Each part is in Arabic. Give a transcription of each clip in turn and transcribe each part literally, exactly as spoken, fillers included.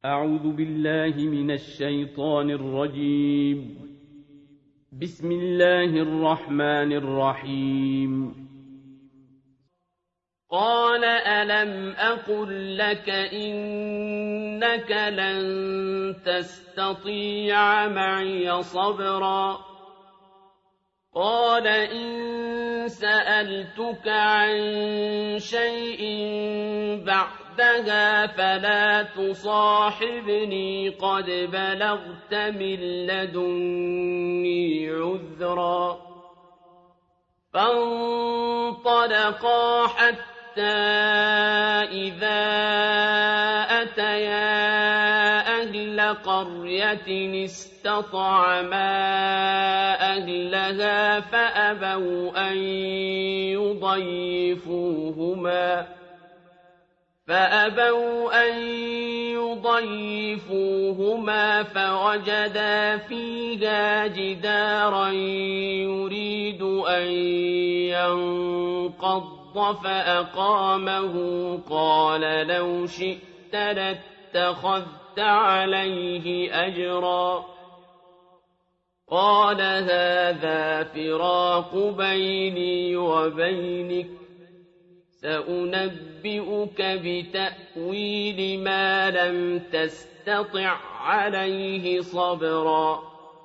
أعوذ بالله من الشيطان الرجيم. بسم الله الرحمن الرحيم. قال ألم أقل لك إنك لن تستطيع معي صبرا قال إن سألتك عن شيء بعدها فلا تصاحبني قد بلغت من لدني عذرا فانطلقا حتى إذا أتيا أهل قرية استطعما أهلها فأبوا أن يضيفوهما فأبوا أن يضيفوهما فوجدا فيها جدارا يريد أن ينقض فأقامه قال لو شئت لاتخذت عليه أجرا قال هذا فراق بيني وبينك سأنبئك بتأويل ما لم تستطع عليه صبرا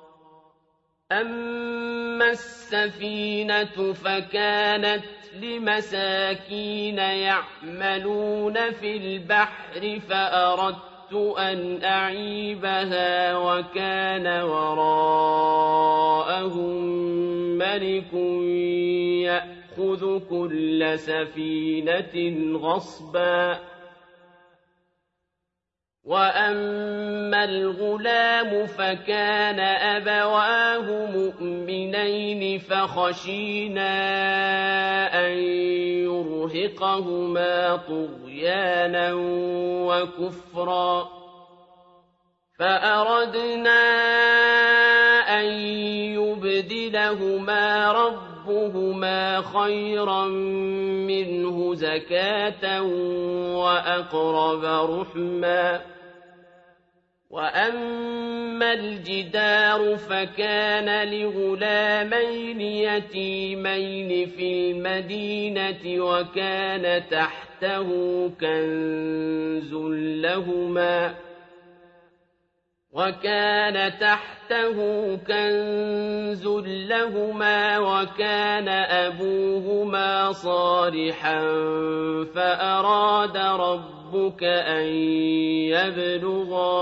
أما السفينة فكانت لمساكين يعملون في البحر فأردت أن أعيبها وكان وراءهم ملك يأخذ كل سفينة غصبا وأما الغلام فكان أبواه مؤمنين فخشينا أن يرهقهما طغيانا وكفرا فأردنا أن يبدلهما ربهما خيرا منه زكاة وأقرب رحما وأما الجدار فكان لغلامين يتيمين في المدينة وكان تحته كنز لهما وكان تحته كنز لهما وكان أبوهما صالحا فأراد ربك أن يبلغا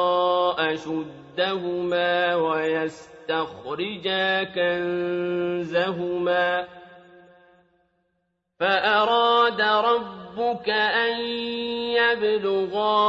أشدهما ويستخرجا كنزهما فأراد ربك أن يبلغا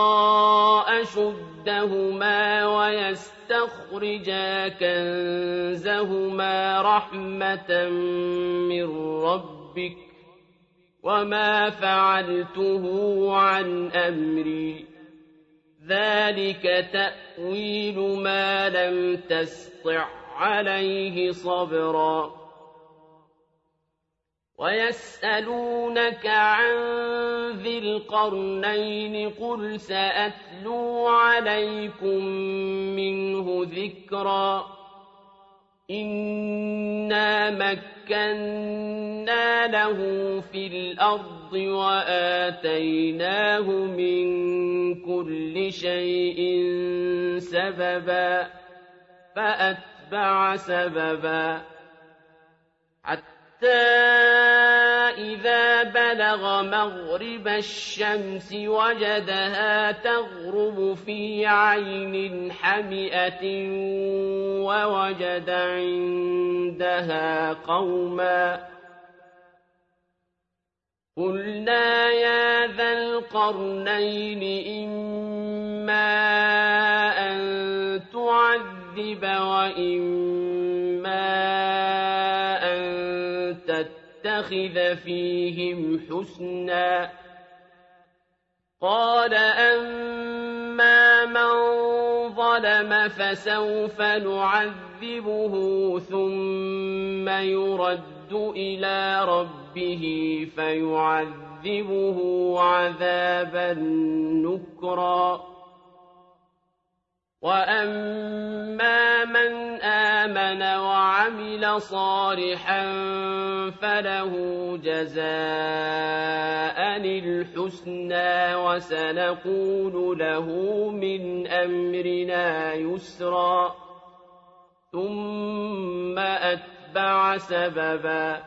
أشدهما ويستخرجا كنزهما رحمة من ربك وما فعلته عن أمري ذلك تأويل ما لم تسطع عليه صبرا ويسألونك عن ذي القرنين قل سأتلو عليكم منه ذكرا إنا مكنا له في الأرض وآتيناه من كل شيء سببا فأتبع سببا حتى إذا بلغ مغرب الشمس وجدها تغرب في عين حمئة ووجد عندها قوما قلنا يا ذا القرنين إما أن تعذب وإما أن تتخذ فيهم حسنا قال أما من ظلم فسوف نعذبه ثم يرد إلى ربه فيعذبه عذابا نكرا وأما من آمن وعمل صالحا فله جزاء الحسنى وسنقول له من أمرنا يسرا ثم أتبع سببا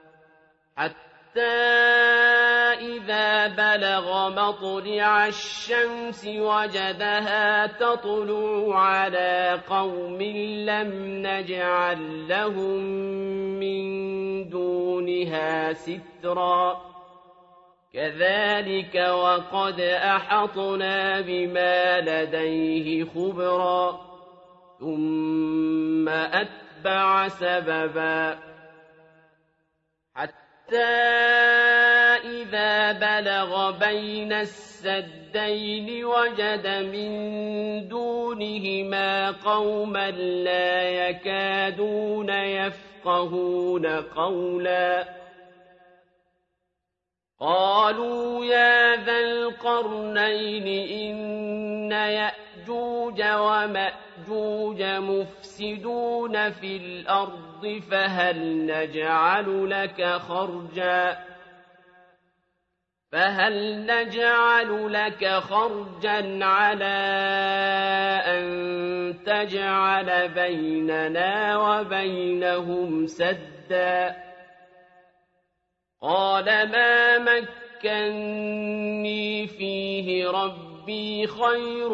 حتى إذا بلغ مطلع الشمس وجدها تطلع على قوم لم نجعل لهم من دونها سترا كذلك وقد أحطنا بما لديه خبرا ثم أتبع سببا حتى إذا بلغ بين السدين وجد من دونهما قوما لا يكادون يفقهون قولا قالوا يا ذا القرنين إن يأجوج ومأجوج مفسدون في الأرض فهل نجعل لك خرجا فهل نجعل لك خرجا على أن تجعل بيننا وبينهم سدا قال ما مكني فيه ربي خير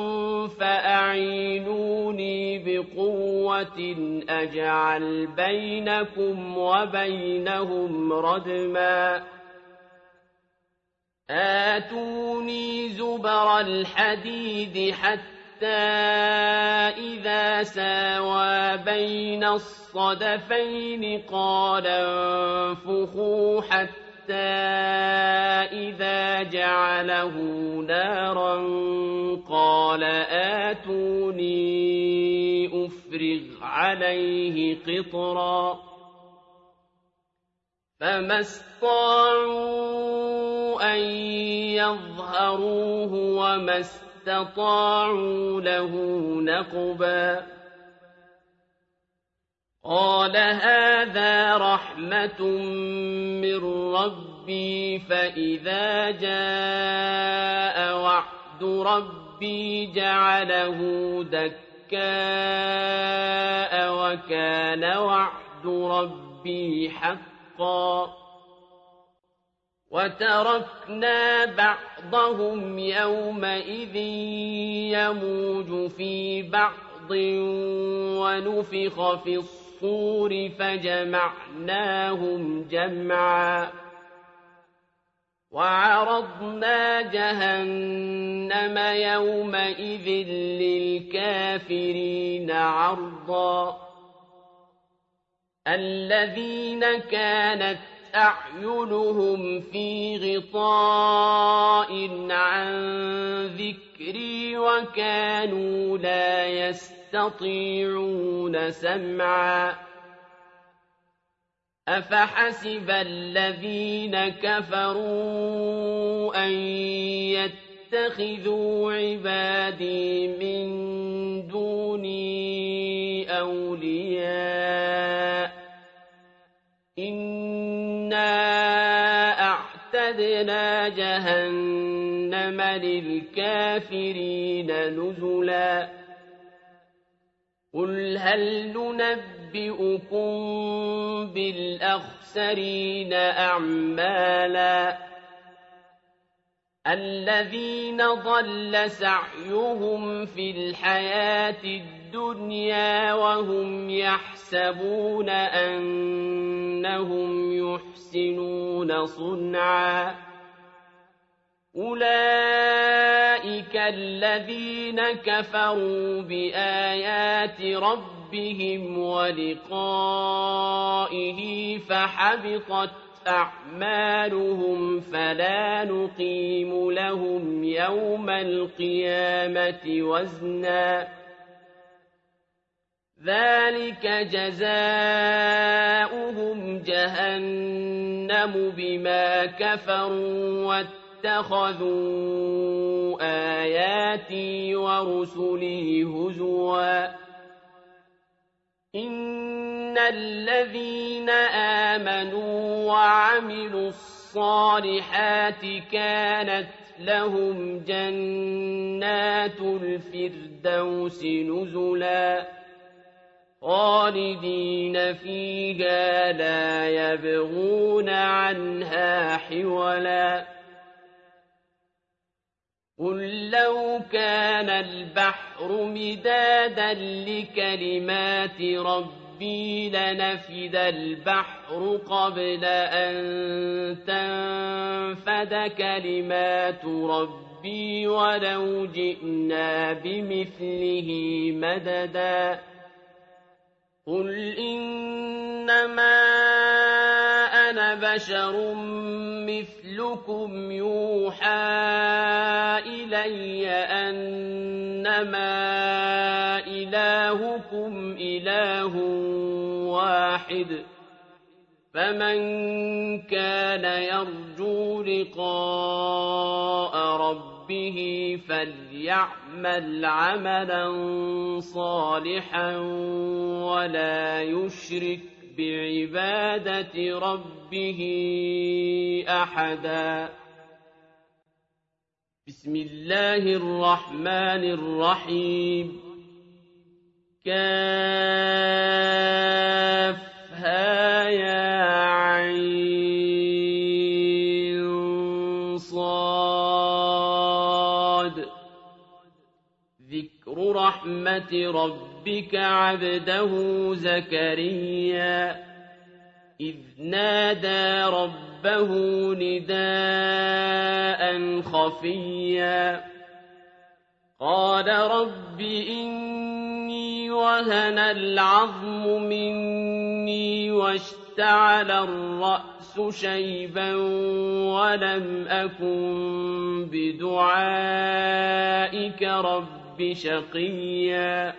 فأعينوني بقوة أجعل بينكم وبينهم ردما آتوني زبر الحديد حتى إذا ساوى بين الصدفين قال انفخوا حتى إذا جعله نارا قال آتوني أفرغ عليه قطرا فما استطاعوا أن يظهروه وما استطاعوا له نقبا قال هذا رحمة من ربي فإذا جاء وعد ربي جعله دكاء وكان وعد ربي حقا وتركنا بعضهم يومئذ يموج في بعض ونفخ في الصور فجمعناهم جمعا وعرضنا جهنم يومئذ للكافرين عرضا الذين كانت أعينهم في غطاء عن ذكري وكانوا لا يستطيعون سمعا أفحسب الذين كفروا أن يتخذوا عبادي من دوني أولياء إنا أعتدنا جهنم للكافرين نزلا قل هل ننبئكم بالأخسرين أعمالا الذين ضل سعيهم في الحياة الدنيا وهم يحسبون أنهم يحسنون صنعا أولئك الذين كفروا بآيات ربهم ولقائه فحبطت أعمالهم فلا نقيم لهم يوم القيامة وزنا ذلك جزاؤهم جهنم بما كفروا واتخذوا آياتي ورسلي هزوا إن الذين آمنوا وعملوا الصالحات كانت لهم جنات الفردوس نزلا خالدين فيها لا يبغون عنها حولا قل لو كان البحر مدادا لكلمات ربي لنفد البحر قبل أن تنفد كلمات ربي ولو جئنا بمثله مددا قل إنما أنا بشر مثلكم يوحى إلي أنما إلهكم إله واحد فمن كان يرجو لقاء ربه فليعمل عملا صالحا ولا يشرك بعبادة ربه أحدا بسم الله الرحمن الرحيم كافها يا عين صاد ذكر رحمة ربك عبده زكريا إذ نادى ربه نداء خفيا قال رب إني وهن العظم مني واشتعل الرأس شيبا ولم أكن بدعائك رب شقيا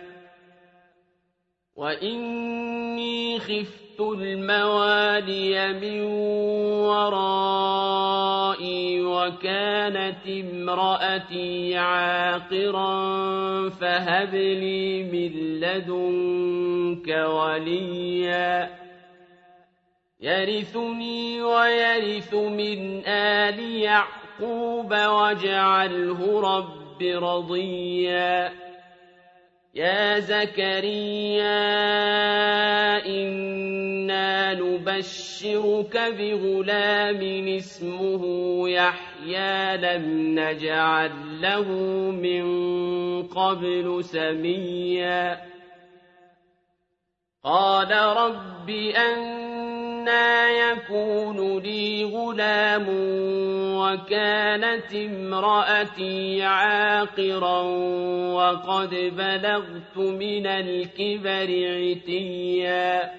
وإني خفت الموالي من ورائي وكانت امرأتي عاقرا فهب لي من لدنك وليا يرثني ويرث من آل يعقوب واجعله رب رضيا يا زكريا إنا نبشرك بغلام اسمه يحيى لم نجعل له من قبل سميا قال رب أنى يكون لي غلام وكانت امرأتي عاقرا وقد بلغت من الكبر عتيا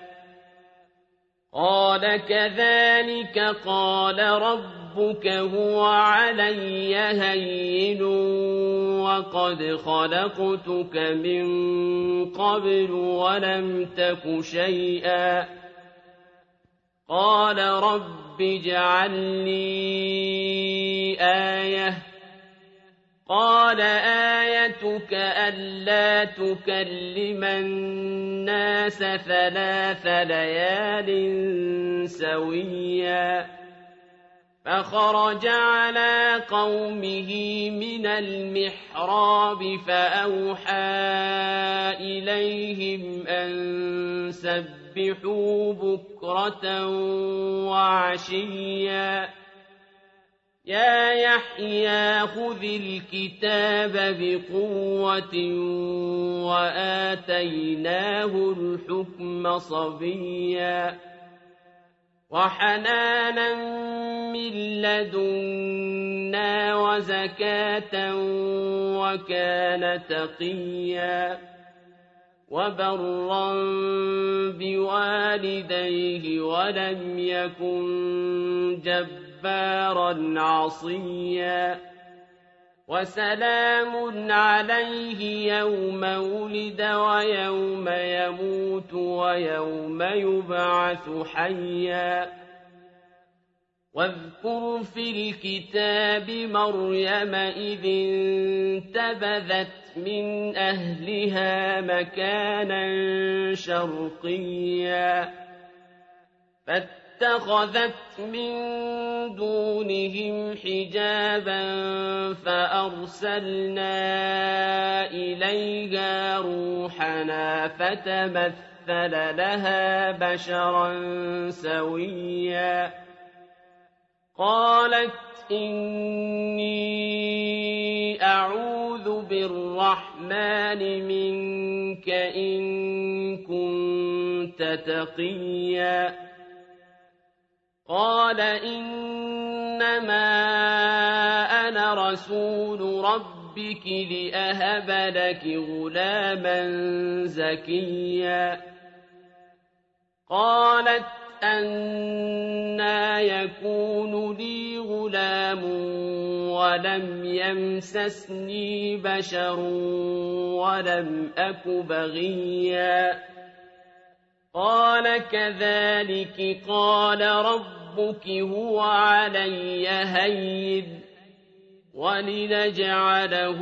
قال كذلك قال ربك هو علي هين وقد خلقتك من قبل ولم تك شيئا قال رب اجعل لي آية قال آيتك ألا تكلم الناس ثلاث ليال سويا فخرج على قومه من المحراب فأوحى إليهم أن سبحوا بكرة وعشيا يا يحيى خذ الكتاب بقوة وآتيناه الحكم صبيا وحنانا من لدنا وزكاة وكان تقيا وبرا بوالديه ولم يكن جبارا عصيا وسلام عليه يوم ولد ويوم يموت ويوم يبعث حيا واذكر في الكتاب مريم إذ انتبذت من أهلها مكانا شرقيا فاتخذت من دونهم حجابا فأرسلنا إليها روحنا فتمثل لها بشرا سويا قالت إني أعوذ بالرحمن منك إن كنت تقيا قال إنما أنا رسول ربك لأهب لك غلاما زكيا قالت أنى يكون لي غلام ولم يمسسني بشر ولم أك بغيا قال كذلك قال ربك هو علي هين ولنجعله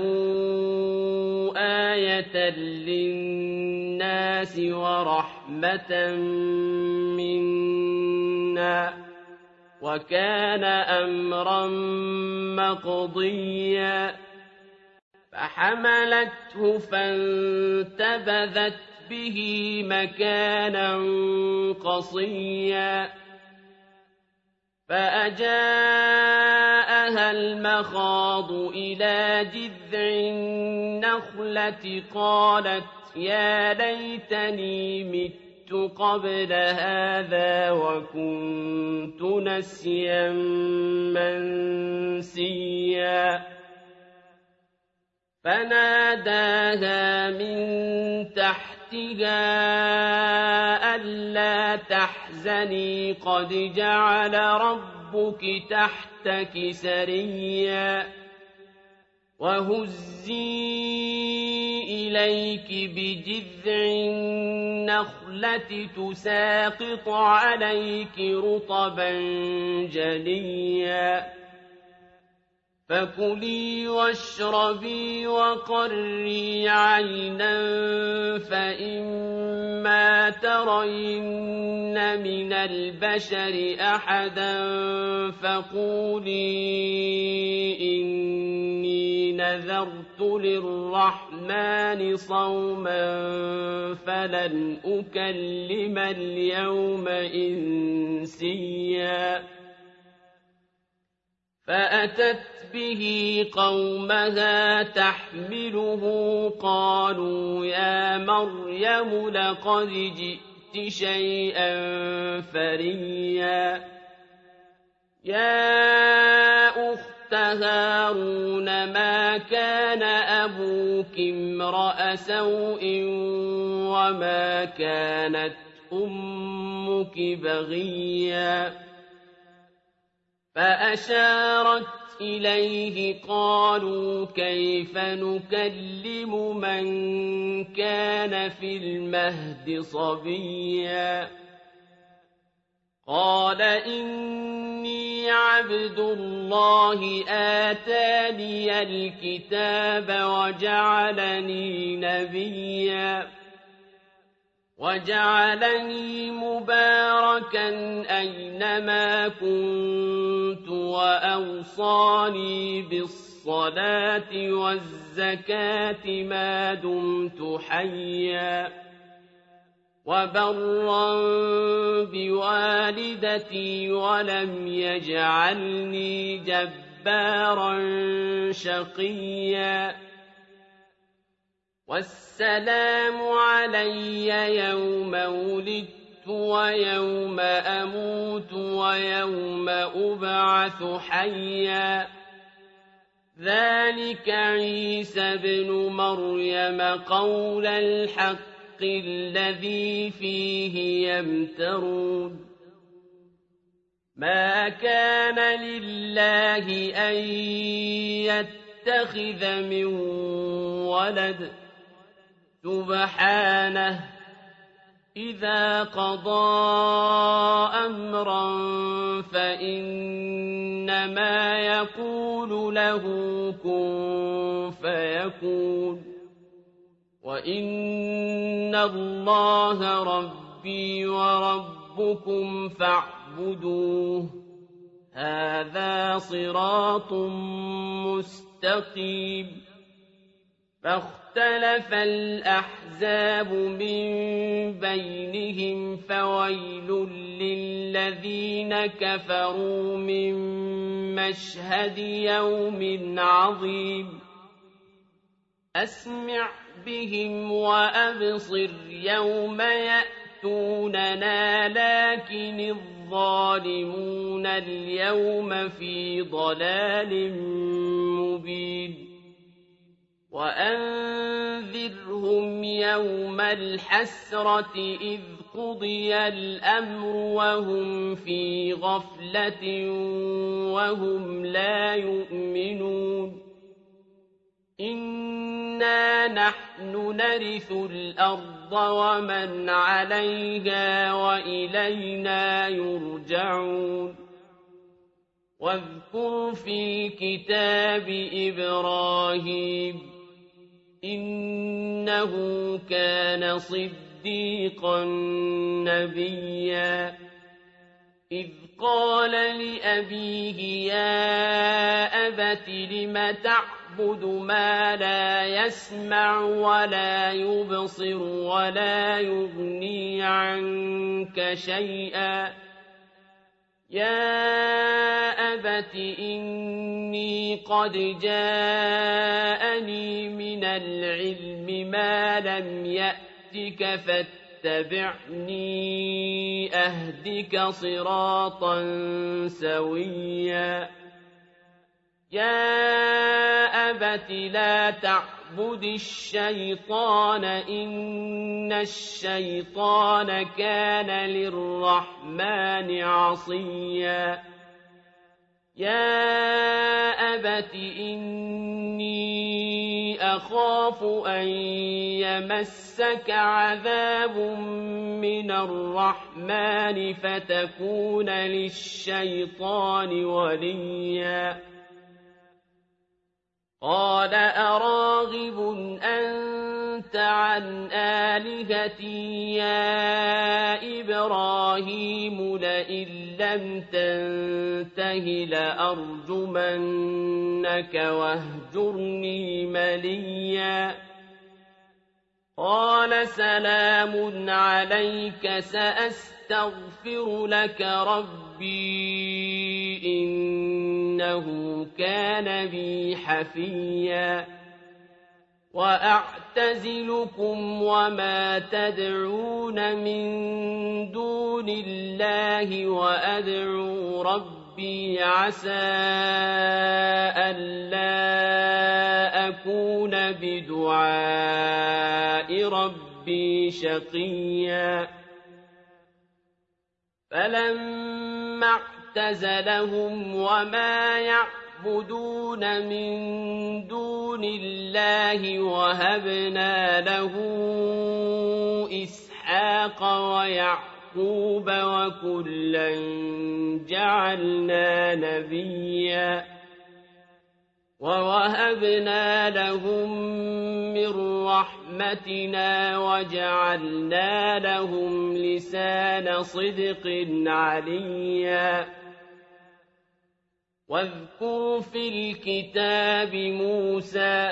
آية للناس ورحمة منا وكان أمرا مقضيا فحملته فانتبذت به مكانا قصيا فأجاءها المخاض إلى جذع النخلة قالت يا ليتني مت قبل هذا وكنت نسيا منسيا فناداها من تحتها ألا تحزني قد جعل ربك تحتك سريا وهزي إليك بجذع النخلة تساقط عليك رطبا جنيا فكلي واشربي وقري عينا فإما ترين من البشر أحدا فقولي إني نذرت للرحمن صوما فلن أكلم اليوم إنسيا فأتت به قومها تحمله قالوا يا مريم لقد جئت شيئا فريا يا أخت هارون ما كان أبوك امرأ سوء وما كانت أمك بغيا فأشارت إليه قالوا كيف نكلم من كان في المهد صبيا قال إني عبد الله آتاني الكتاب وجعلني نبيا وجعلني مباركا أينما كنت وأوصاني بالصلاة والزكاة ما دمت حيا وبرا بوالدتي ولم يجعلني جبارا شقيا والسلام علي يوم ولدت ويوم أموت ويوم أبعث حيا ذلك عيسى بن مريم قول الحق الذي فيه يمترون ما كان لله أن يتخذ من ولد سبحانه إذا قضى أمرا فإنما يقول له كن فيكون وإن الله ربي وربكم فاعبدوه هذا صراط مستقيم فاختلف الأحزاب من بينهم فويل للذين كفروا من مشهد يوم عظيم أسمع بهم وأبصر يوم يأتوننا لكن الظالمون اليوم في ضلال مبين وأنذرهم يوم الحسرة إذ قضي الأمر وهم في غفلة وهم لا يؤمنون إنا نحن نرث الأرض ومن عليها وإلينا يرجعون واذكر في الكتاب إبراهيم إنه كان صديقا نبيا إذ قال لأبيه يا أبت لم تعبد ما لا يسمع ولا يبصر ولا يغني عنك شيئا يا أبت إني قد جاءني من العلم ما لم يأتك فاتبعني أهدك صراطا سويا يا أبت لا تعبد الشيطان إن الشيطان كان للرحمن عصيا يا أبت إني أخاف أن يمسك عذاب من الرحمن فتكون للشيطان وليا قال أراغب أنت عن آلهتي يا إبراهيم لئن لم تنته لأرجمنك واهجرني مليا قال سلام عليك سأستغفر لك ربي إنه كان بي حفيا وأعتزلكم وما تدعون من دون الله وأدعو ربي عسى ألا أكون بدعاء ربي شقيا فلما اعتزلهم وما يعبدون من دون الله وهبنا له إسحاق ويعقوب وكلا جعلنا نبيا ووهبنا لهم من رحمتنا وجعلنا لهم لسان صدق عليا واذكر في الكتاب موسى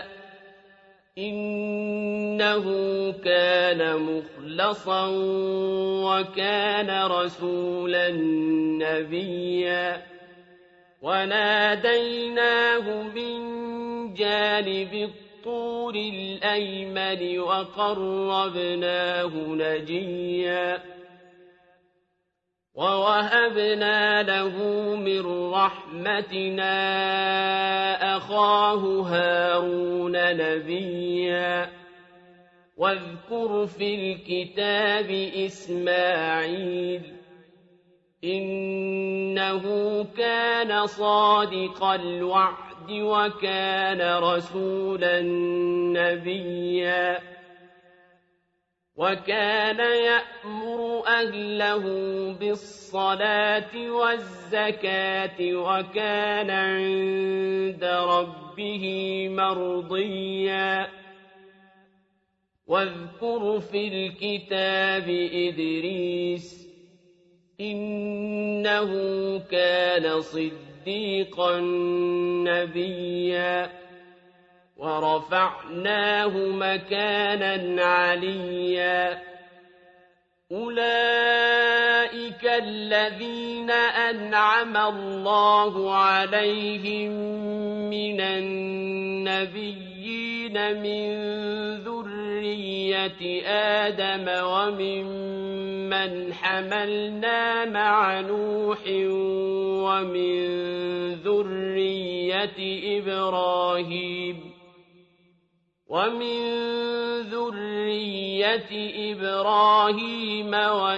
إنه كان مخلصا وكان رسولا نبيا وناديناه من جانب الطور الأيمن وقربناه نجيا ووهبنا له من رحمتنا أخاه هارون نبيا واذكر في الكتاب إسماعيل إنه كان صادق الوعد وكان رسولا نبيا وكان يأمر أهله بالصلاة والزكاة وكان عند ربه مرضيا واذكر في الكتاب إدريس إنه كان صديقا نبيا ورفعناه مكانا عليا أولئك الذين أنعم الله عليهم من النبيين من ذرية آدم وممن حملنا مع نوح ومن ذرية إبراهيم ومن ذرية إبراهيم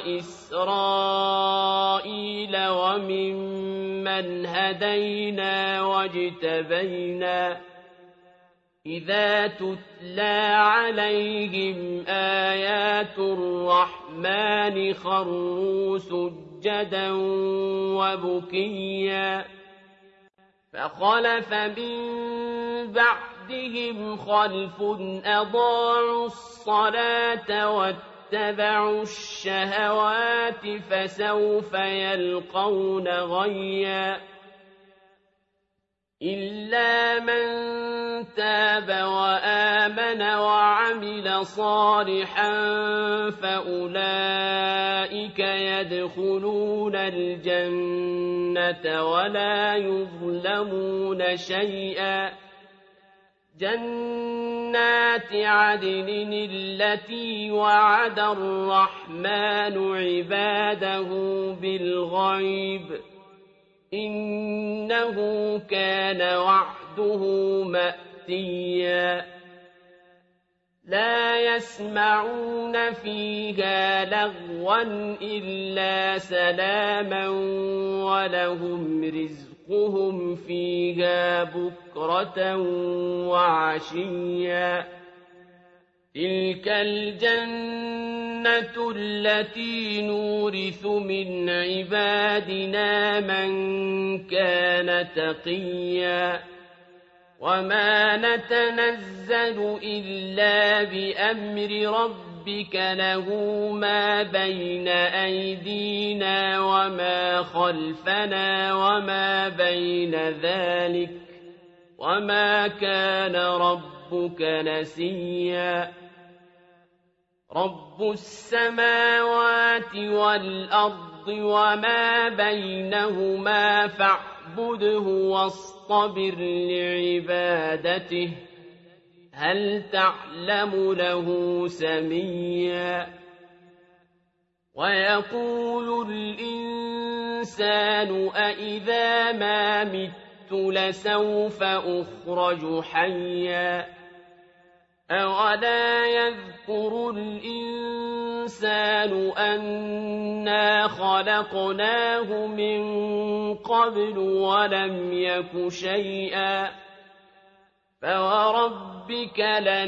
وإسرائيل وممن هدينا واجتبينا إذا تتلى عليهم آيات الرحمن خروا سجدا وبكيا فخلف من بعدهم خلف أضاعوا الصلاة واتبعوا الشهوات فسوف يلقون غيا إلا من تاب وآمن وعمل صالحا فأولئك يدخلون الجنة ولا يظلمون شيئا جنات عدن التي وعد الرحمن عباده بالغيب إنه كان وعده مأتيا لا يسمعون فيها لغوا إلا سلاما ولهم رزقهم فيها بكرة وعشيا تلك الجنة التي نورث من عبادنا من كان تقيا وما نتنزل إلا بأمر ربك له ما بين أيدينا وما خلفنا وما بين ذلك وما كان ربك نسيا رب السماوات والأرض وما بينهما فاعبده واصطبر لعبادته هل تعلم له سميا ويقول الإنسان أإذا ما مت لسوف أخرج حيا أولا يذكر الإنسان أنا خلقناه من قبل ولم يك شيئا فوربك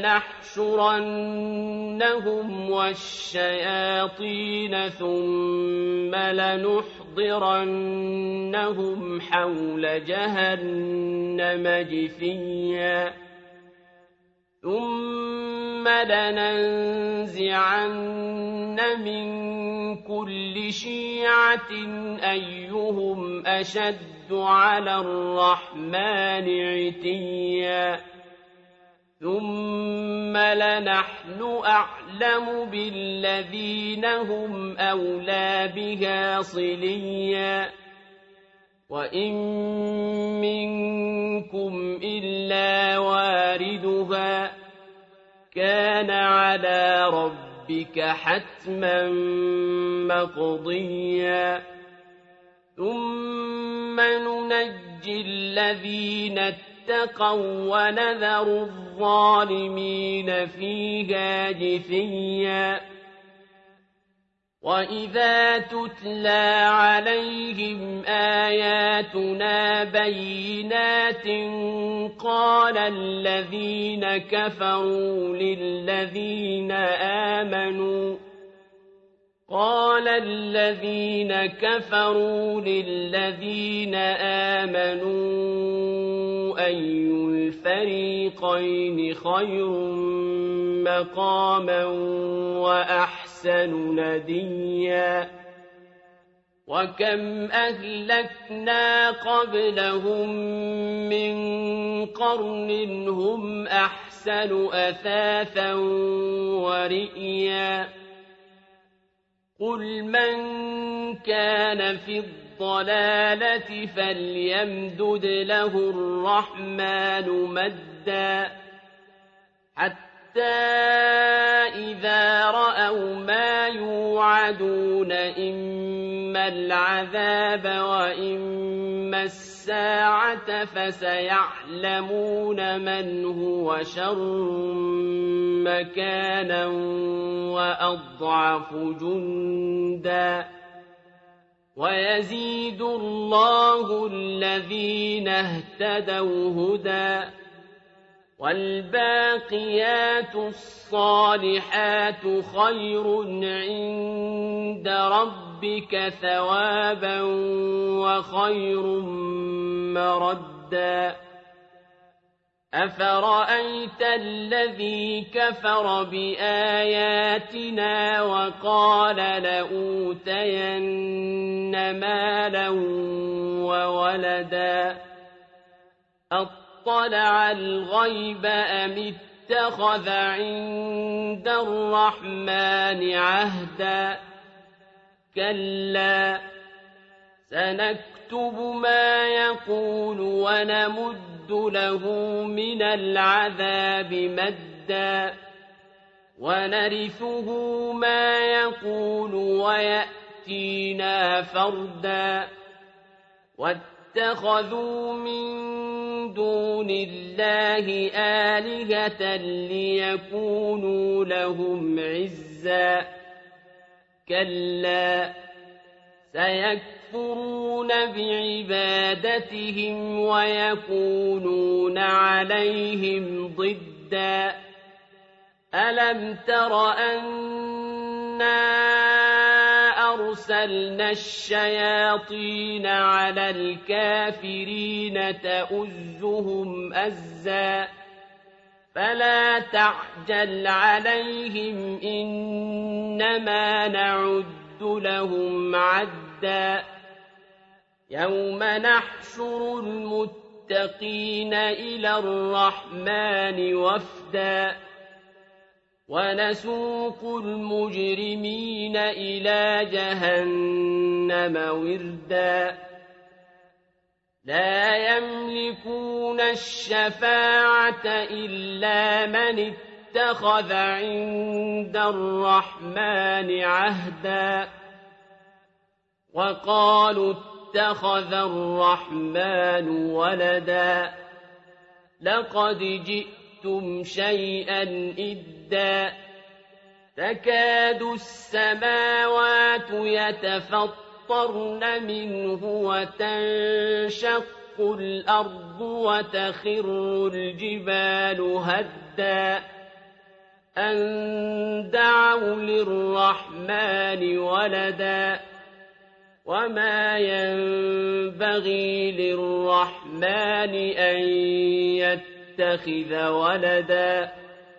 لنحشرنهم والشياطين ثم لنحضرنهم حول جهنم جثيا ثم لننزعن من كل شيعة أيهم أشد على الرحمن عتيا ثم لنحن أعلم بالذين هم أولى بها صليا وإن منكم إلا واردها كان على ربك حتما مقضيا ثم ننجي الذين اتقوا ونذر الظالمين فيها جثيا وَإِذَا تُتْلَى عَلَيْهِمْ آيَاتُنَا بَيِّنَاتٍ قَالَ الَّذِينَ كَفَرُوا لِلَّذِينَ آمَنُوا قال الذين كفروا للذين آمنوا أي الفريقين خير مقاما وأحسن نديا وكم أهلكنا قبلهم من قرن هم أحسن أثاثا ورئيا قل من كان في الضلالة فليمدد له الرحمن مدا حتى إذا رأوا ما يوعدون إما العذاب وإما الساعة فسيعلمون من هو شر مكانا وأضعف جندا ويزيد الله الذين اهتدوا هدى والباقيات الصالحات خير عند ربك ثوابا وخير مردا أفرأيت الذي كفر بآياتنا وقال لأوتين مالا وولدا أطلع الغيب أم اتخذ عند الرحمن عهدا كلا سنكتب ما يقول ونمد له من العذاب مدا ونرثه ما يقول ويأتينا فردا واتخذوا من دون الله آلهة ليكونوا لهم عزا كلا سيكفرون بعبادتهم ويكونون عليهم ضدا ألم تر أنا أرسلنا الشياطين على الكافرين تؤزهم أزا فلا تعجل عليهم إنما نعد لهم عدا يوم نحشر المتقين إلى الرحمن وفدا ونسوق المجرمين إلى جهنم وردا لا يملكون الشفاعة إلا من اتخذ عند الرحمن عهدا وقالوا اتخذ الرحمن ولدا لقد جئتم شيئا إدا تكاد السماوات يتفطرن منه وتنشق الأرض وتخر الجبال هدا أن دعوا للرحمن ولدا وما ينبغي للرحمن أن يتخذ ولدا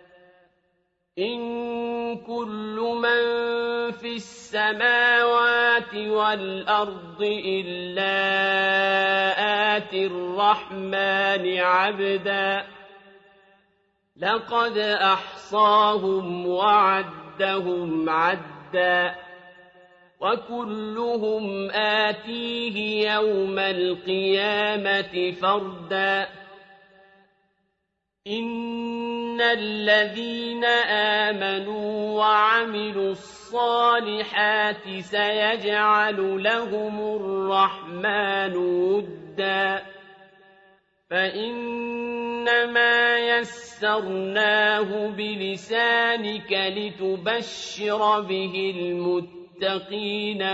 إن كل من في السماوات والأرض إلا آتي الرحمن عبدا لقد أحصاهم وعدهم عدا وكلهم آتيه يوم القيامة فردا إن الذين آمنوا وعملوا الصالحات سيجعل لهم الرحمن ودا فإنما يسرناه بلسانك لتبشر به المتقين للمتقين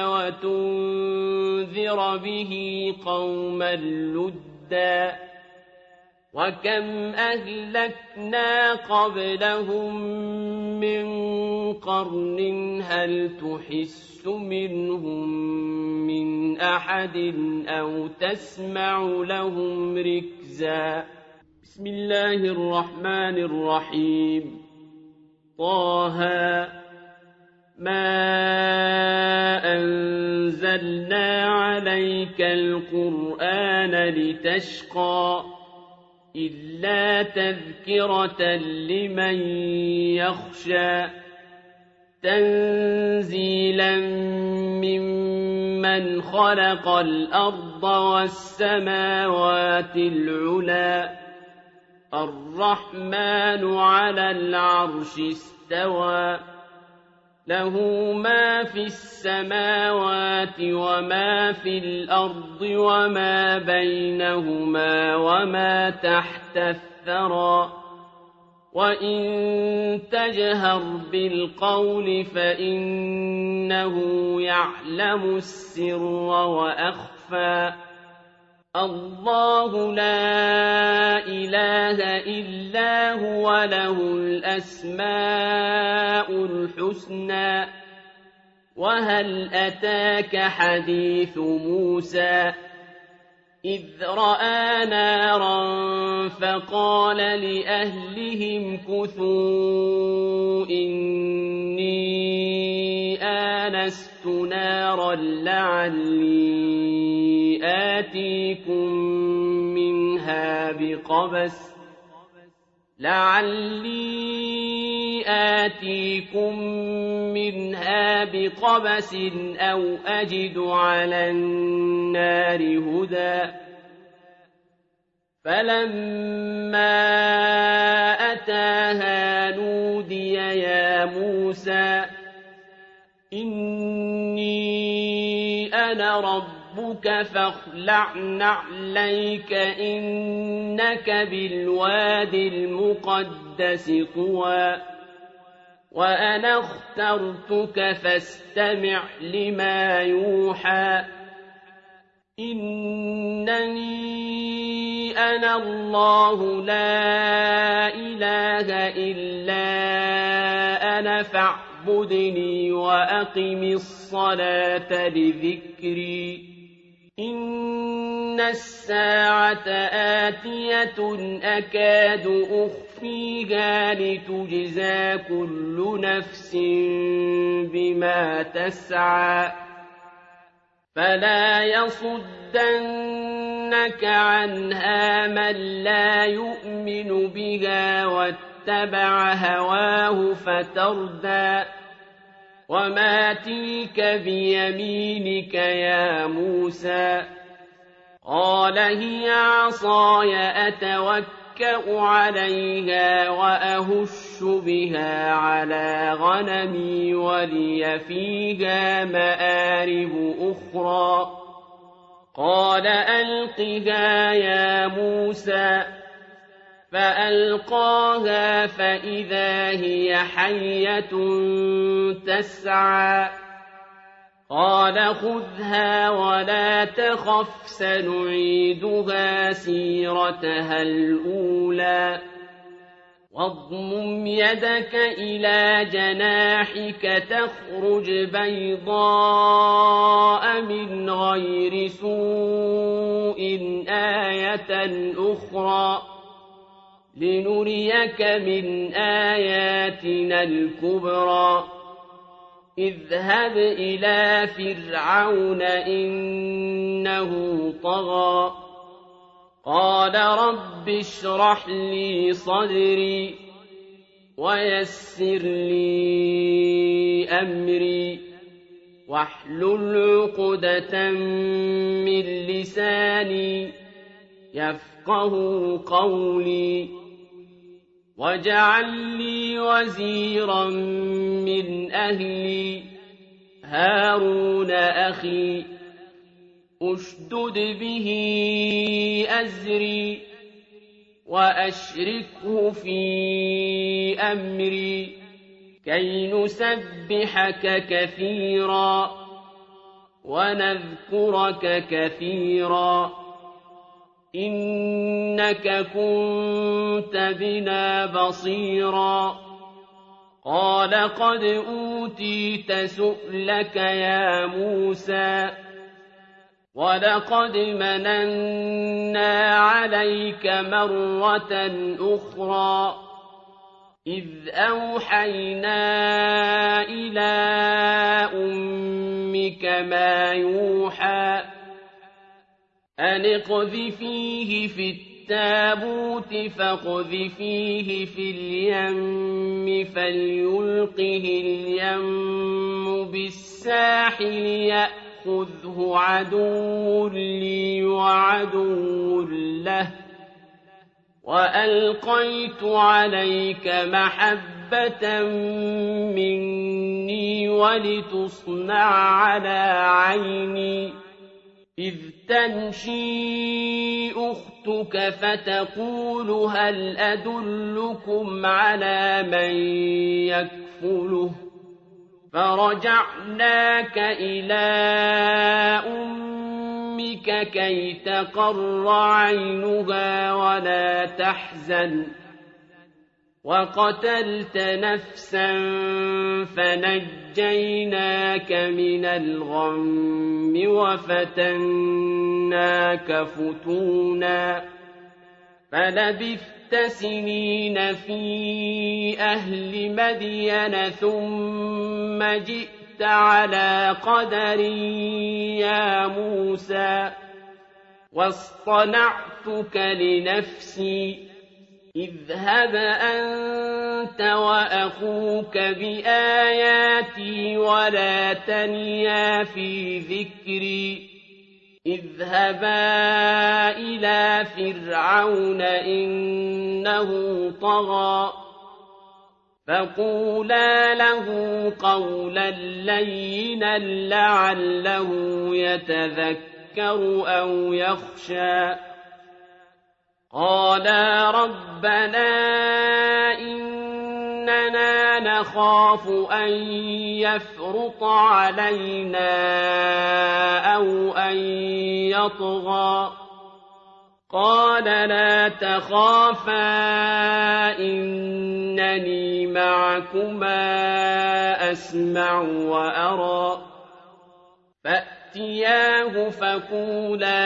وتنذر به قوما لدا وكم أهلكنا قبلهم من قرن هل تحس منهم من أحد أو تسمع لهم ركزا بسم الله الرحمن الرحيم طه ما أنزلنا عليك القرآن لتشقى إلا تذكرة لمن يخشى تنزيلا ممن خلق الأرض والسماوات العلى الرحمن على العرش استوى له ما في السماوات وما في الأرض وما بينهما وما تحت الثرى وإن تجهر بالقول فإنه يعلم السر وأخفى الله لا إله إلا هو له الأسماء الحسنى وهل أتاك حديث موسى إذ رأى نارا فقال لأهلهم كثوا إني آنست نارا لعلي آتيكم منها بقبس لعلي آتيكم منها بقبس أو أجد على النار هدى فلما أتاها نودي يا موسى إني أنا ربك فاخلع نعليك إنك بالواد المقدس طوى وأنا اخترتك فاستمع لما يوحى إنني أنا الله لا إله إلا أنا فاعبدني وأقم الصلاة لذكري إن الساعة آتية أكاد أخفيها لتجزى كل نفس بما تسعى فلا يصدنك عنها من لا يؤمن بها واتبع هواه فتردى وما تلك بيمينك يا موسى قال هي عصاي أتوكأ عليها وأهش بها على غنمي ولي فيها مآرب أخرى قال ألقها يا موسى فألقاها فإذا هي حية تسعى قال خذها ولا تخف سنعيدها سيرتها الأولى واضمم يدك إلى جناحك تخرج بيضاء من غير سوء آية أخرى لنريك من آياتنا الكبرى اذهب إلى فرعون إنه طغى قال رب اشرح لي صدري ويسر لي أمري واحلل عقدة من لساني يفقه قولي واجعل لي وزيرا من أهلي هارون أخي أشدد به أزري وأشركه في أمري كي نسبحك كثيرا ونذكرك كثيرا إنك كنت بنا بصيرا قال قد أوتيت سؤلك يا موسى ولقد مننا عليك مرة أخرى إذ أوحينا إلى أمك ما يوحى أن اقذفيه في التابوت فاقذفيه في اليم فليلقه اليم بالساحل يأخذه عدو لي وعدو له وألقيت عليك محبة مني ولتصنع على عيني إذ تمشي أختك فتقول هل أدلكم على من يكفله فرجعناك إلى أمك كي تقر عينها ولا تحزن وقتلت نفسا فنجيناك من الغم وفتناك فتونا فلبثت سنين في أهل مدين ثم جئت على قدر يا موسى واصطنعتك لنفسي اذهب أنت وأخوك بآياتي ولا تنيا في ذكري اذهبا إلى فرعون إنه طغى فقولا له قولا لينا لعله يتذكر أو يخشى قالا ربنا إننا نخاف أن يفرط علينا أو أن يطغى قال لا تخافا إنني معكما أسمع وأرى فأتياه فقولا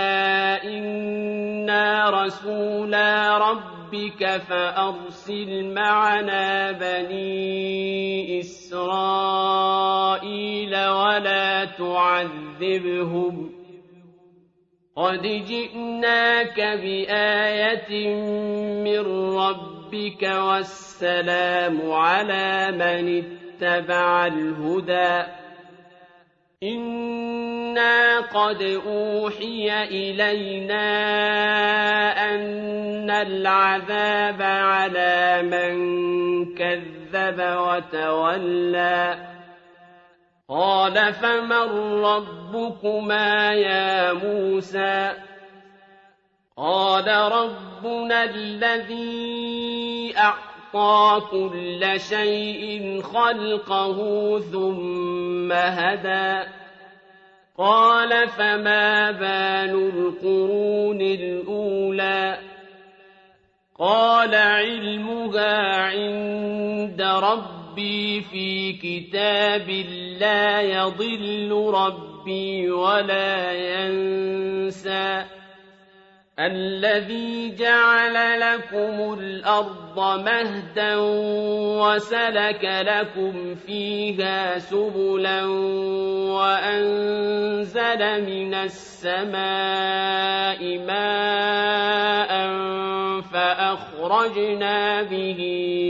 إنا رسولا ربك فأرسل معنا بني إسرائيل ولا تعذبهم قد جئناك بآية من ربك والسلام على من اتبع الهدى إنا قد أوحي إلينا أن العذاب على من كذب وتولى قال فمن ربكما يا موسى قال ربنا الذي أعطى كل شيء خلقه ثم هدى قال فما بال القرون الأولى قال علمها عند ربي في كتاب لا يضل ربي ولا ينسى الذي جعل لكم الأرض مهدا وسلك لكم فيها سبلا وأنزل من السماء ماء فأخرجنا به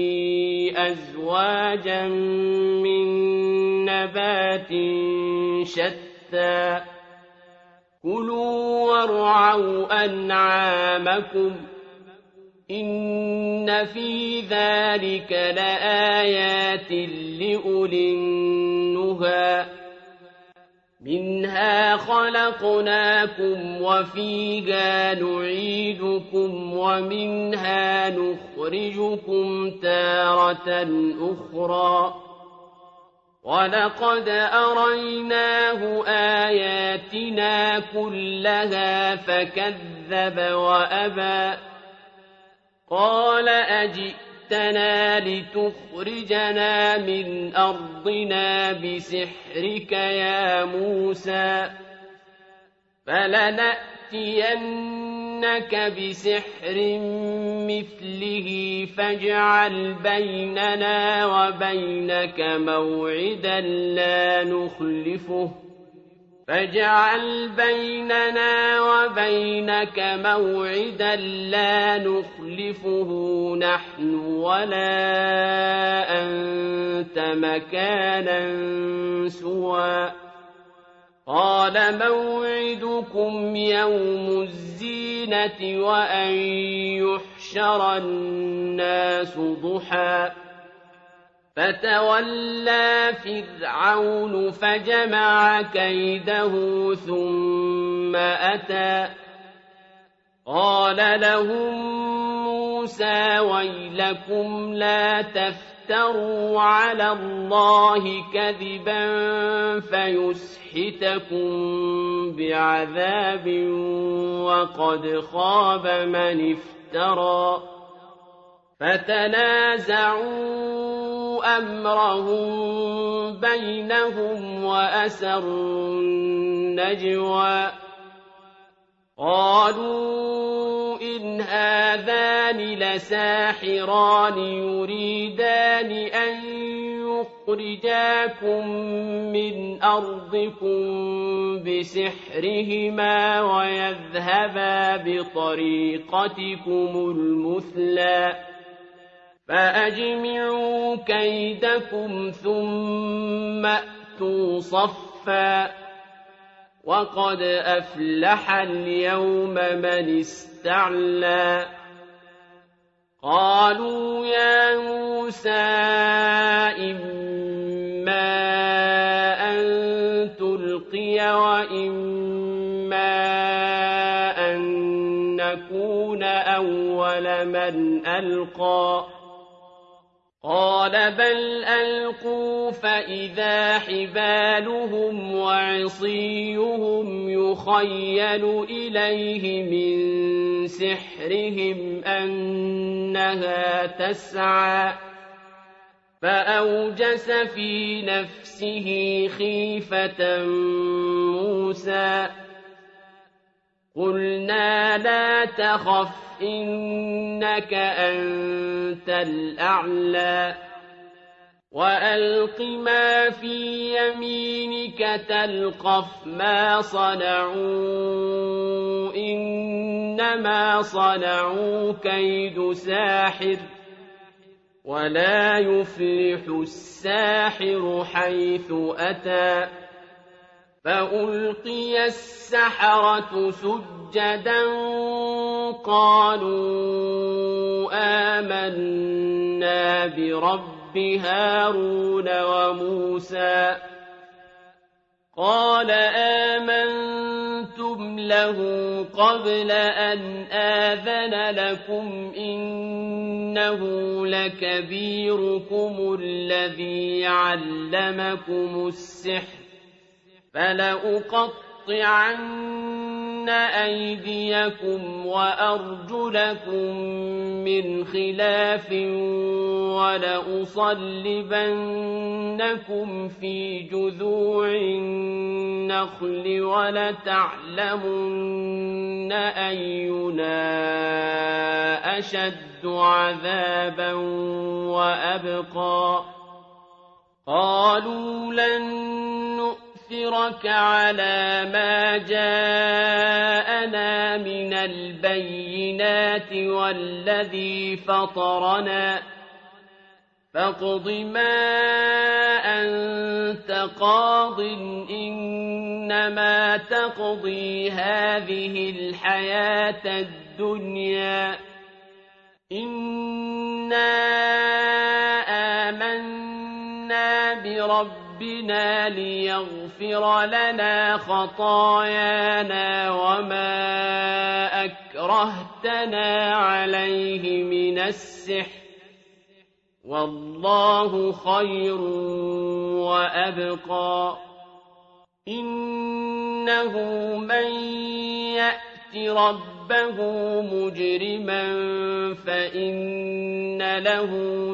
أزواجا من نبات شتى كلوا وارعوا أنعامكم إن في ذلك لآيات لأولي النهى منها خلقناكم وفيها نعيدكم ومنها نخرجكم تارة أخرى ولقد أريناه آياتنا كلها فكذب وأبى قال أجئتنا لتخرجنا من أرضنا بسحرك يا موسى فلنأتينك بسحر مثله فاجعل بيننا وبينك موعدا لا نخلفه فاجعل بيننا وبينك موعدا لا نخلفه نحن ولا أنت مكانا سوى قال موعدكم يوم الزينة وأن يحشر الناس ضحى فتولى فرعون فجمع كيده ثم أتى قال لهم موسى ويلكم لا تفتروا على الله كذبا فيسحتكم بعذاب وقد خاب من افترى فتنازعوا أمرهم بينهم وأسروا النجوى قالوا إن هذان لساحران يريدان أن يخرجاكم من أرضكم بسحرهما ويذهبا بطريقتكم المثلى فأجمعوا كيدكم ثم أتوا صفا وقد أفلح اليوم من استعلى قالوا يا موسى إما أن تلقي وإما أن نكون أول من ألقى قال بل ألقوا فإذا حبالهم وعصيهم يخيل إليه من سحرهم أنها تسعى فأوجس في نفسه خيفة موسى قلنا لا تخف إنك أنت الأعلى وألق ما في يمينك تلقف ما صنعوا إنما صنعوا كيد ساحر ولا يفلح الساحر حيث أتى فألقي السحرة سجدا قالوا آمنا برب هارون وموسى قال آمنتم له قبل أن آذن لكم إنه لكبيركم الذي علمكم السحر فلأقطعن أيديكم وأرجلكم من خلاف ولأصلبنكم في جذوع النخل ولتعلمن أينا أشد عذابا وأبقى قالوا لن نؤثرك على ما جاءنا من البينات والذي فطرنا فاقض ما أنت قاض إنما تقضي هذه الحياة الدنيا إنا آمنا بربنا ربنا ليغفر لنا خطايانا وما أكرهتنا عليه من السحر والله خير وأبقى إنه من يأت ربه مجرما فإن له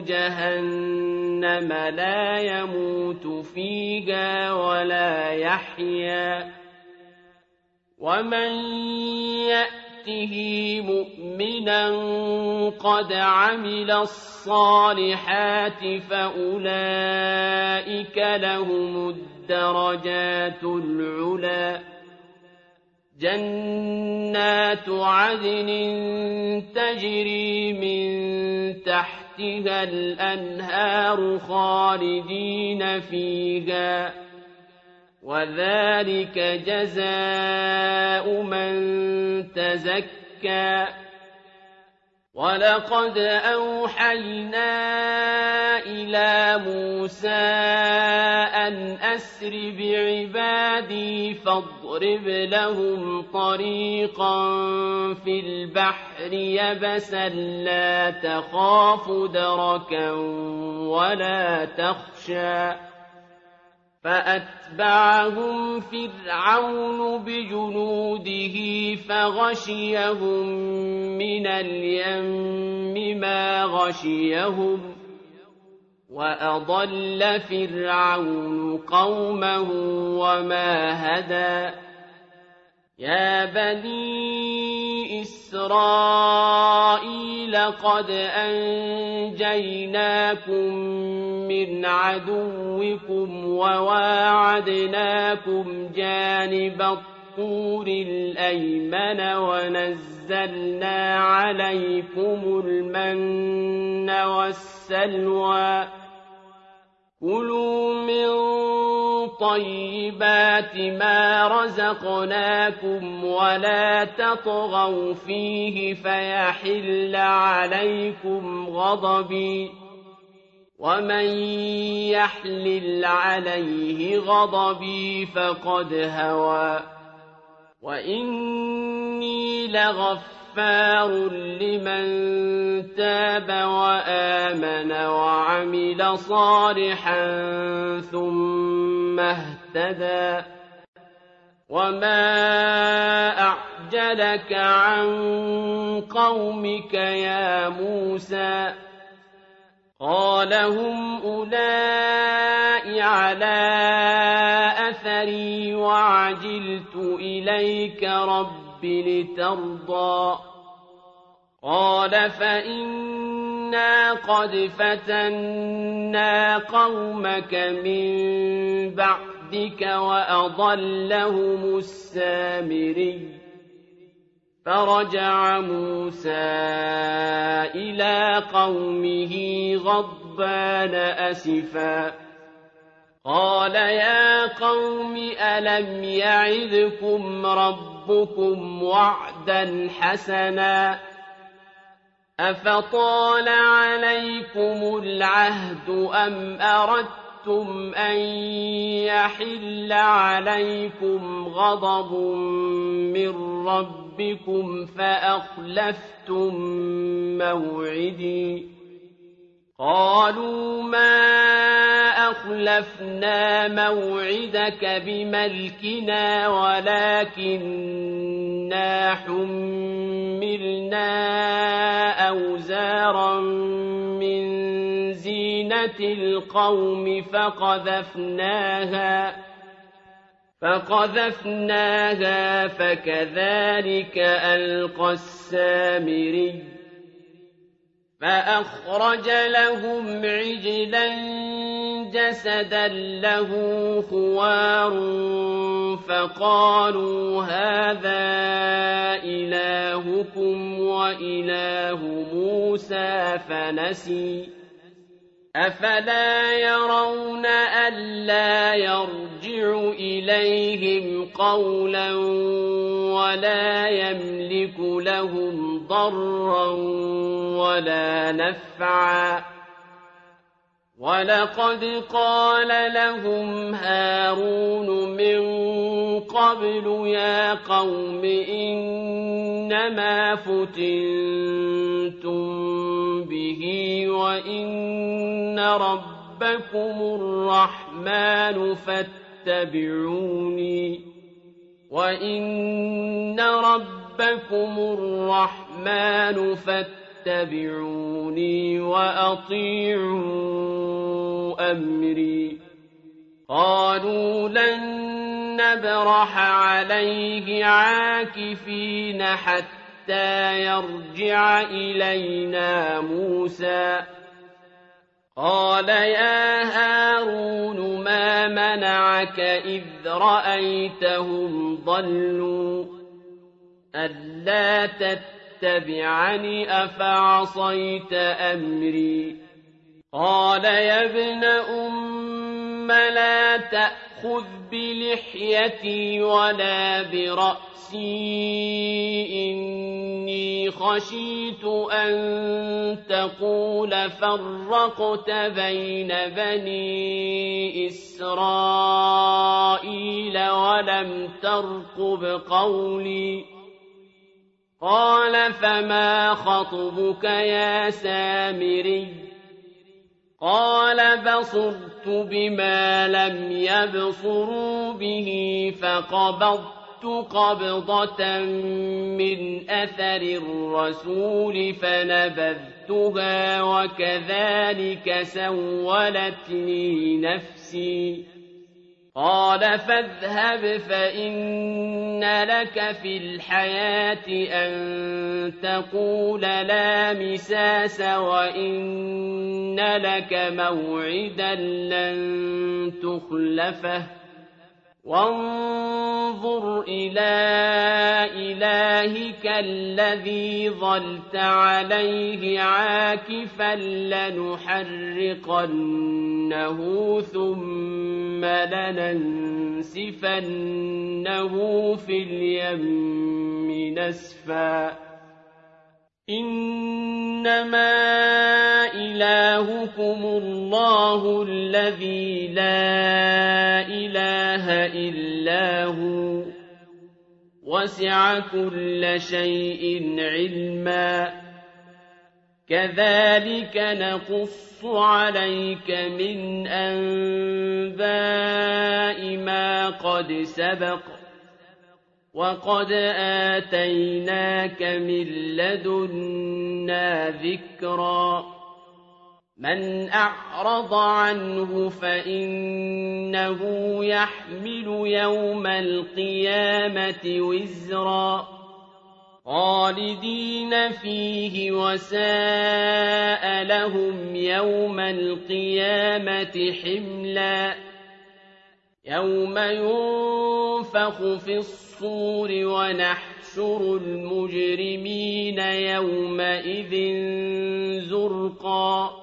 جهنم لا يموت فيها ولا يحيا ومن يأته مؤمنا قد عمل الصالحات فأولئك لهم الدرجات العلى جنات عدن تجري من تحتها الأنهار خالدين فيها وذلك جزاء من تزكى ولقد أوحينا إلى موسى أن أسر بعبادي فاضرب لهم طريقا في البحر يبسا لا تخاف دركا ولا تخشى فأتبعهم فرعون بجنوده فغشيهم من اليم ما غشيهم وأضل فرعون قومه وما هدى يا بني إسرائيل قد أنجيناكم من عدوكم وواعدناكم جانب الطور الأيمن ونزلنا عليكم المن والسلوى كلوا من طيبات ما رزقناكم ولا تطغوا فيه فيحل عليكم غضبي ومن يحلل عليه غضبي فقد هوى وإني لغفار لمن تاب وآمن وعمل صالحا ثم اهتدى وما أعجلك عن قومك يا موسى قال هم أولئك على أثري وعجلت إليك رب لترضى قال فإنا قد فتنا قومك من بعدك وأضلهم السامري فرجع موسى إلى قومه غضبان أسفا قال يا قوم ألم يعدكم ربكم وعدا حسنا أفطال عليكم العهد أم أردتم أن يحل عليكم غضب من ربكم فأخلفتم موعدي قالوا ما أخلفنا موعدك بملكنا ولكننا حملنا أوزارا من زينة القوم فقذفناها فقذفناها فكذلك ألقى السامري فأخرج لهم عجلا جسدا له خوار فقالوا هذا إلهكم وإله موسى فنسي أفلا يرون ألا يرجع إليهم قولا ولا يملك لهم ضرا ولا نفعا ولقد قال لهم هارون من قبل يا قوم إنما فتنتم به وإن ربكم الرحمن فاتبعوني وإن ربكم الرحمن فاتبعوني وأطيعوا أمري قالوا لن نبرح عليه عاكفين حتى يرجع إلينا موسى قال يا هارون ما منعك إذ رأيتهم ضلوا ألا تتبعني أفعصيت أمري قال يا ابن أم لا تأخذ بلحيتي ولا برأسي إني خشيت أن تقول فرقت بين بني إسرائيل ولم ترقب قولي قال فما خطبك يا سامري قال بصرت بما لم يبصروا به فقبضت قبضة من أثر الرسول فنبذتها وكذلك سولت لي نفسي قال فاذهب فإن لك في الحياة أن تقول لا مساس وإن لك موعدا لن تخلفه وانظر إلى إلهك الذي ظلت عليه عاكفا لنحرقنه ثم لننسفنه في اليم نسفا إنما إلهكم الله الذي لا إله إلا هو وسع كل شيء علما كذلك نقص عليك من أنباء ما قد سبق وقد آتيناك من لدنا ذكرا من أعرض عنه فإنه يحمل يوم القيامة وزرا خالدين فيه وساء لهم يوم القيامة حملا يوم ينفخ في الصور ونحشر المجرمين يومئذ زرقا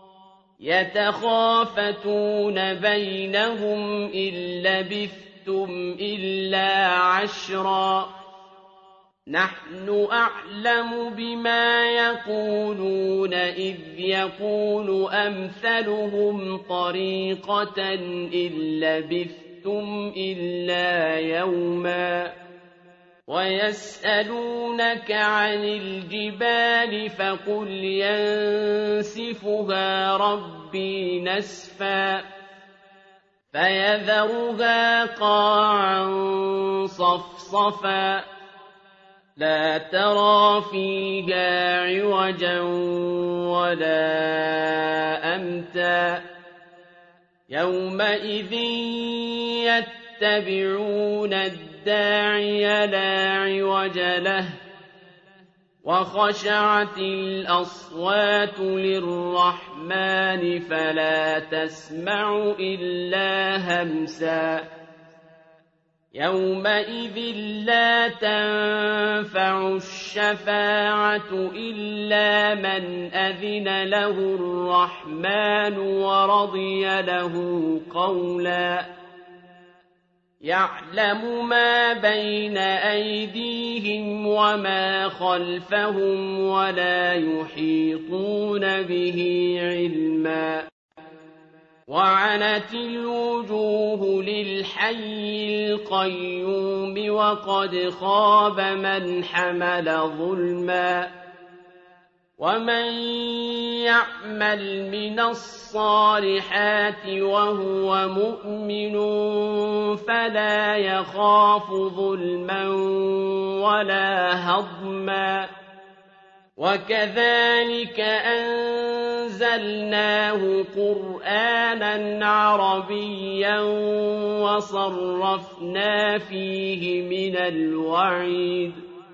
يتخافتون بينهم إن لبثتم إلا عشرا نحن أعلم بما يقولون إذ يقول أمثلهم طريقة إن لبثتم إلا يوما ويسألونك عن الجبال فقل ينسفها ربي نسفا فيذرها قاعا صفصفا لا ترى فيها عوجا ولا أمتا يومئذ يتبعون الداعي لا عوج له وخشعت الأصوات للرحمن فلا تسمع إلا همسا يومئذ لا تنفع الشفاعة إلا من أذن له الرحمن ورضي له قولا يعلم ما بين أيديهم وما خلفهم ولا يحيطون به علما وعنت الوجوه للحي القيوم وقد خاب من حمل ظلما ومن يعمل من الصالحات وهو مؤمن فلا يخاف ظلما ولا هضما وكذلك أنزلناه قرآنا عربيا وصرفنا فيه من الوعيد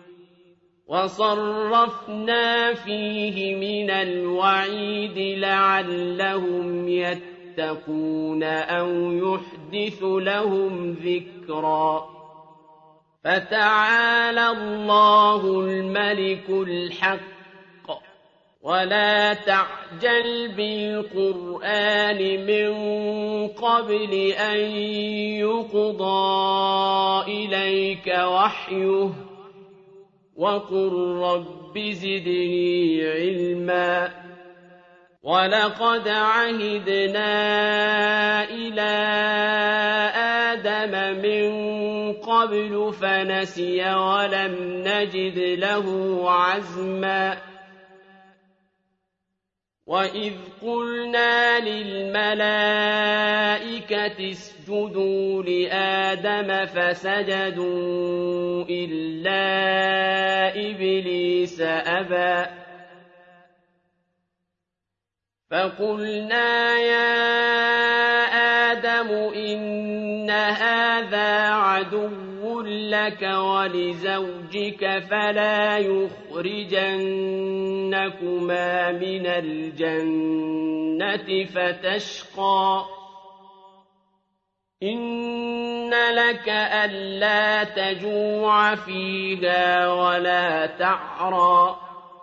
وصرفنا فيه من الوعيد لعلهم يتقون أو يحدث لهم ذكرا فتعالى الله الملك الحق ولا تعجل بالقرآن من قبل أن يقضى إليك وحيه وقل رب زدني علما ولقد عهدنا إلى آدم من قبل فنسي ولم نجد له عزما وإذ قلنا للملائكة اسجدوا لآدم فسجدوا إلا إبليس أبى فقلنا يا آدم إن هذا عدو لك ولزوجك فلا يخرجنكما من الجنة فتشقى إن لك ألا تجوع فيها ولا تعرى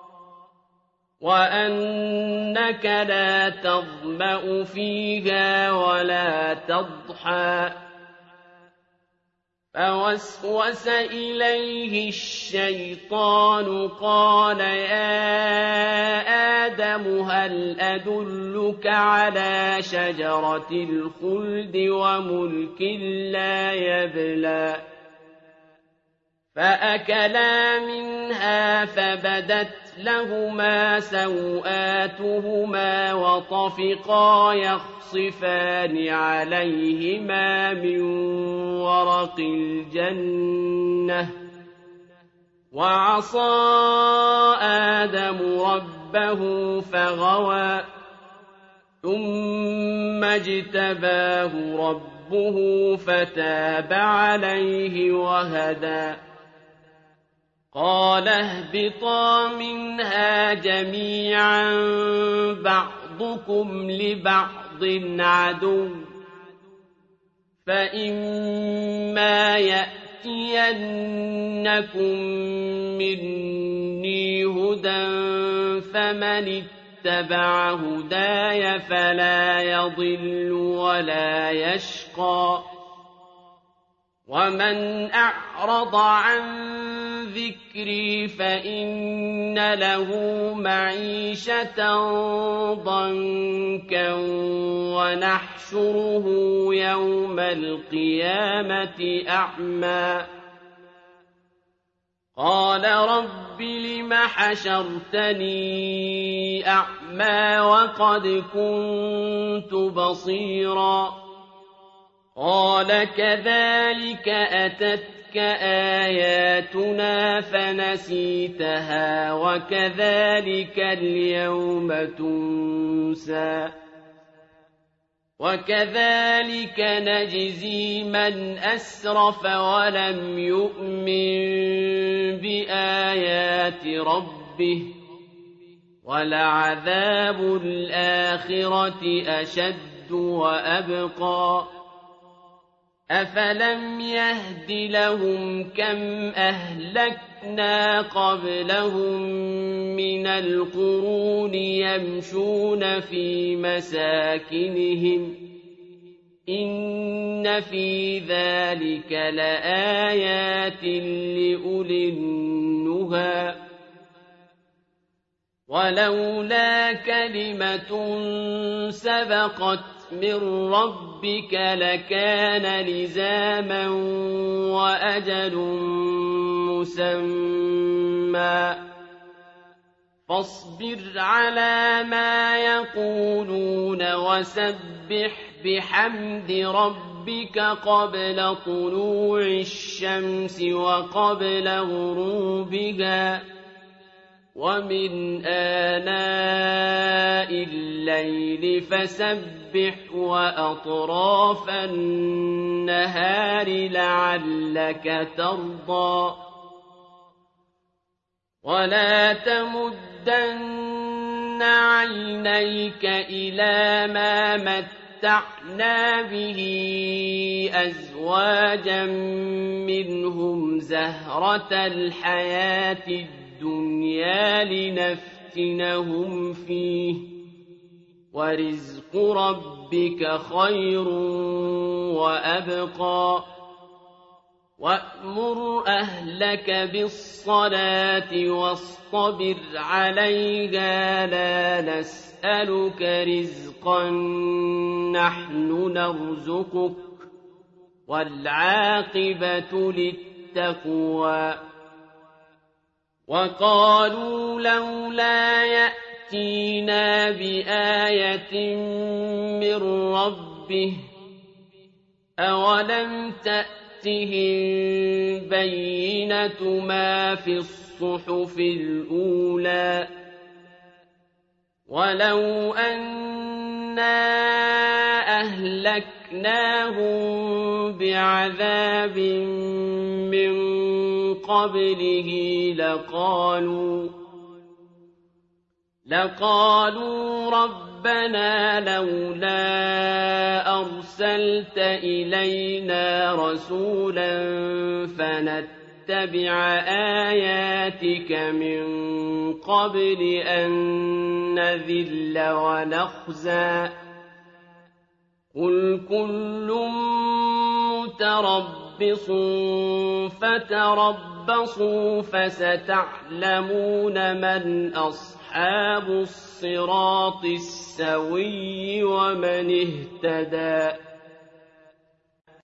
وأنك لا تظمأ فيها ولا تضحى فوسوس إليه الشيطان قال يا آدم هل أدلك على شجرة الخلد وملك لا يبلى فأكلا منها فبدت لهما سوآتهما وطفقا يخصفان عليهما من ورق الجنة وعصى آدم ربه فغوى ثم اجتباه ربه فتاب عليه وهدى قال اهبطا منها جميعا بعضكم لبعض عدو فإما يأتينكم مني هدى فمن اتبع هداي فلا يضل ولا يشقى ومن أعرض عن ذكري فإن له معيشة ضنكا ونحشره يوم القيامة أعمى قال رب لم حشرتني أعمى وقد كنت بصيرا قال كذلك أتتك آياتنا فنسيتها وكذلك اليوم تنسى وكذلك نجزي من أسرف ولم يؤمن بآيات ربه ولعذاب الآخرة أشد وأبقى أفلم يهد لهم كم أهلكنا قبلهم من القرون يمشون في مساكنهم إن في ذلك لآيات لأولي النهى ولولا كلمة سبقت من ربك لكان لزاما وأجل مسمى فاصبر على ما يقولون وسبح بحمد ربك قبل طلوع الشمس وقبل غروبها ومن آناء الليل فسبح وأطراف النهار لعلك ترضى ولا تمدن عينيك إلى ما متعنا به أزواجا منهم زهرة الحياة الدنيا لنفتنهم فيه ورزق ربك خير وأبقى وأمر أهلك بالصلاة واصطبر عليها لا نسألك رزقا نحن نرزقك والعاقبة للتقوى وقالوا لولا يأتينا بآية من ربه أولم تأتهم بينة ما في الصحف الأولى ولو أنا أهلكناهم بعذاب من قبله لقالوا لقالوا ربنا لولا أرسلت إلينا رسولا فنتبع آياتك من قبل أن نذل ونخزى قل كل متربص فتربصوا فستعلمون من أصحاب الصراط السوي ومن اهتدى